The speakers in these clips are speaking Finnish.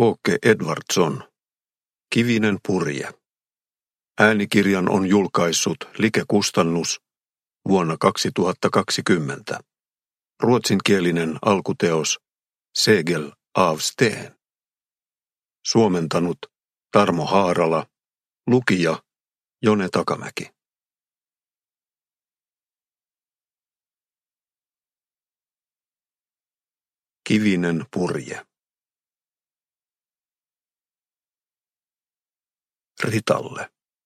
Åke Edvardsson. Kivinen purje. Äänikirjan on julkaissut Like Kustannus vuonna 2020. Ruotsinkielinen alkuteos Segel av sten. Suomentanut Tarmo Haarala. Lukija Jone Takamäki. Kivinen purje. Ritalle.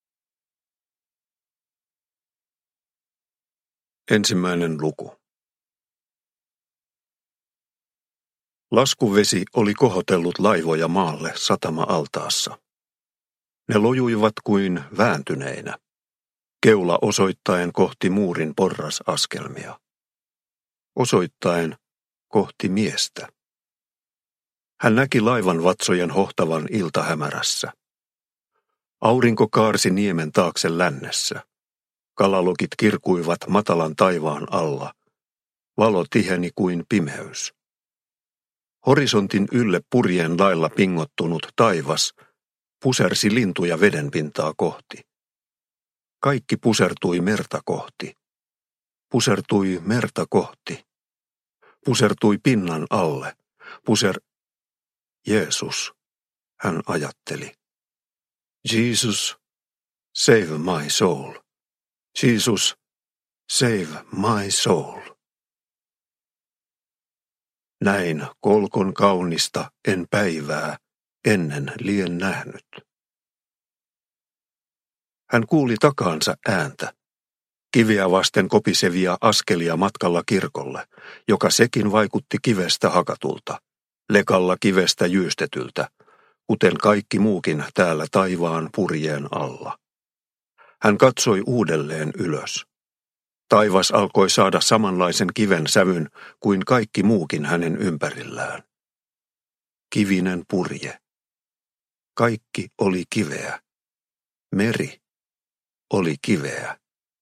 Ensimmäinen luku. Laskuvesi oli kohotellut laivoja maalle satama-altaassa. Ne lojuivat kuin vääntyneinä, keula osoittaen kohti muurin porrasaskelmia. Osoittaen kohti miestä. Hän näki laivan vatsojen hohtavan iltahämärässä. Aurinko kaarsi niemen taakse lännessä. Kalalokit kirkuivat matalan taivaan alla. Valo tiheni kuin pimeys. Horisontin ylle purjeen lailla pingottunut taivas pusersi lintuja vedenpintaa kohti. Kaikki pusertui merta kohti. Pusertui merta kohti. Pusertui pinnan alle. Jeesus, hän ajatteli. Jesus, save my soul. Jesus, save my soul. Näin kolkon kaunista en päivää ennen lien nähnyt. Hän kuuli takaansa ääntä, kiveä vasten kopisevia askelia matkalla kirkolle, joka sekin vaikutti kivestä hakatulta, lekalla kivestä jyystetyltä, kuten kaikki muukin täällä taivaan purjeen alla. Hän katsoi uudelleen ylös. Taivas alkoi saada samanlaisen kiven sävyn kuin kaikki muukin hänen ympärillään. Kivinen purje. Kaikki oli kiveä. Meri oli kiveä.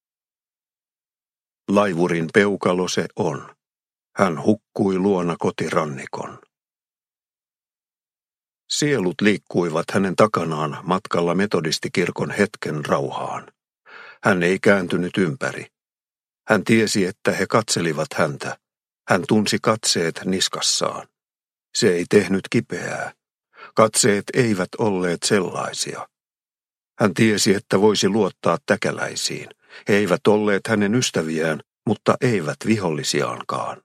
Laivurin peukalo se on. Hän hukkui luona kotirannikon. Sielut liikkuivat hänen takanaan matkalla metodistikirkon hetken rauhaan. Hän ei kääntynyt ympäri. Hän tiesi, että he katselivat häntä. Hän tunsi katseet niskassaan. Se ei tehnyt kipeää. Katseet eivät olleet sellaisia. Hän tiesi, että voisi luottaa täkäläisiin. He eivät olleet hänen ystäviään, mutta eivät vihollisiaankaan.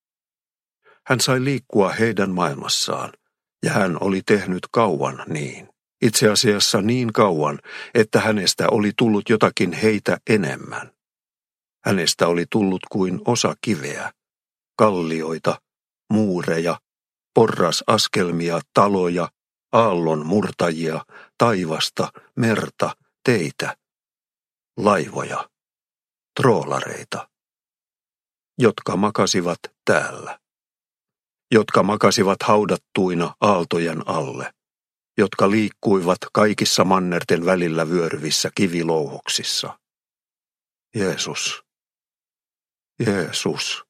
Hän sai liikkua heidän maailmassaan, ja hän oli tehnyt kauan niin. Itse asiassa niin kauan, että hänestä oli tullut jotakin heitä enemmän. Hänestä oli tullut kuin osa kiveä, kallioita, muureja, porrasaskelmia, taloja, aallon murtajia, taivasta, merta, teitä, laivoja, troolareita, jotka makasivat täällä, jotka makasivat haudattuina aaltojen alle, jotka liikkuivat kaikissa mannerten välillä vyöryvissä kivilouhoksissa. Jeesus. Jeesus.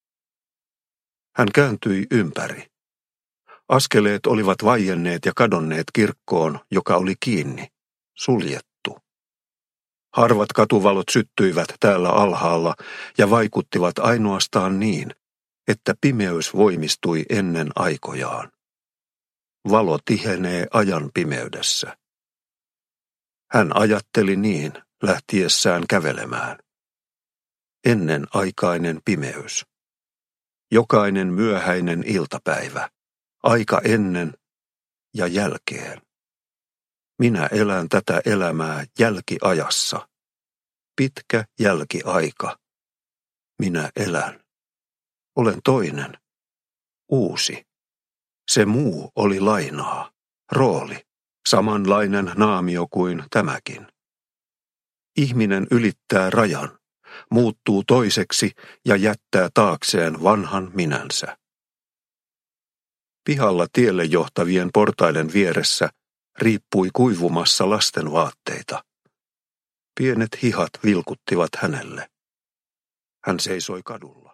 Hän kääntyi ympäri. Askeleet olivat vaienneet ja kadonneet kirkkoon, joka oli kiinni, suljettu. Harvat katuvalot syttyivät täällä alhaalla ja vaikuttivat ainoastaan niin, että pimeys voimistui ennen aikojaan. Valo tihenee ajan pimeydessä. Hän ajatteli niin lähtiessään kävelemään. Ennenaikainen pimeys. Jokainen myöhäinen iltapäivä. Aika ennen ja jälkeen. Minä elän tätä elämää jälkiajassa. Pitkä jälkiaika. Minä elän. Olen toinen. Uusi. Se muu oli lainaa. Rooli. Samanlainen naamio kuin tämäkin. Ihminen ylittää rajan. Muuttuu toiseksi ja jättää taakseen vanhan minänsä. Pihalla tielle johtavien portaiden vieressä riippui kuivumassa lasten vaatteita. Pienet hihat vilkuttivat hänelle. Hän seisoi kadulla.